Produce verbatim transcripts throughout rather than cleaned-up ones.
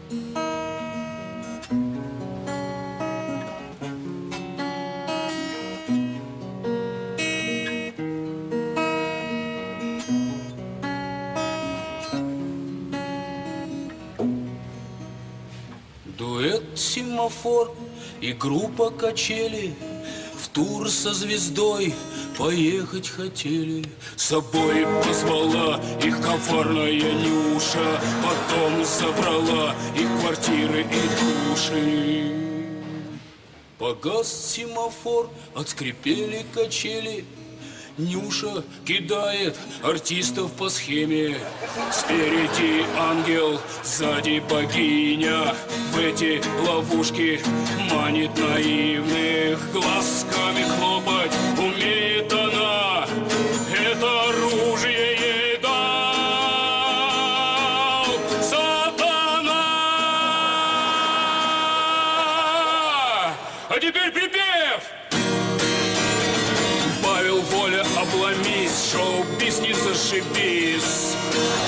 Дуэт «Семафор» и группа «Качели» в тур со звездой поехать хотели. С собой позвала их коварная Нюша, потом забрала их квартиры и души. Погас семафор, отскрипели качели. Нюша кидает артистов по схеме. Спереди ангел, сзади богиня. В эти ловушки манит наивных. Глазками хлопать умеет она. Это оружие ей дал сатана. А теперь припев! Павел Воля, обломись, шоу-бизнес, зашибись.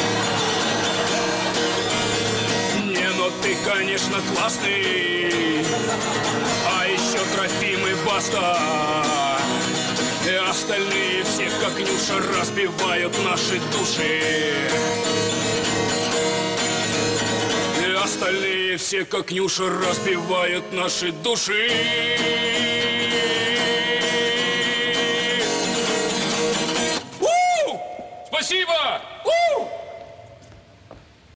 Не, ну ты, конечно, классный. А еще Трофим и Баста. И остальные все, как Нюша, разбивают наши души. И остальные все, как Нюша, разбивают наши души. Спасибо!